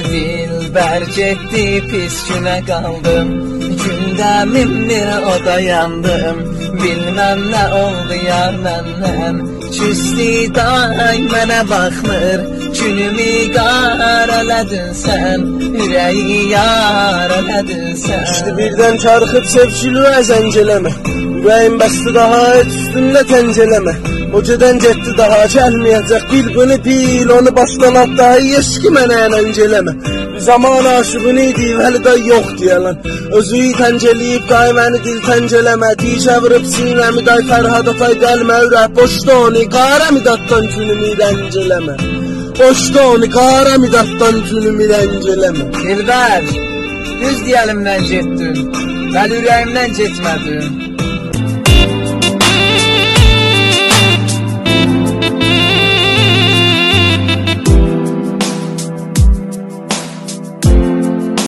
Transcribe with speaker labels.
Speaker 1: dilbər getdi, pis günə qaldım. Gündəmimdir, o da yandım. Bilməm nə oldu yar məndən. Küstü day mənə baxmır, günümü qar elədin sən, ürəyi yar elədin sən.
Speaker 2: İşte birdən çarxıb sevgili əzəng eləmə, ürəyim bəstə daha et üstündə təncələmə. Hocadan getdi daha gəlməyəcək, bil bunu bil, onu başdan at daha eşki mənə ənəng eləmə. Zaman aşığın idi, hələ də yox deyələn. Özüyü təncəliyib, day məni dil təncələmə. Dişə vırıb sinəmi, day Fərhad atay gəlmə ürək. Boşda onu, qara midatdan günümü rəncələmə. Boşda onu, qara midatdan günümü rəncələmə.
Speaker 1: Dilbər, düz deyəlimdən getdin, bəli ürəyimdən getmədin.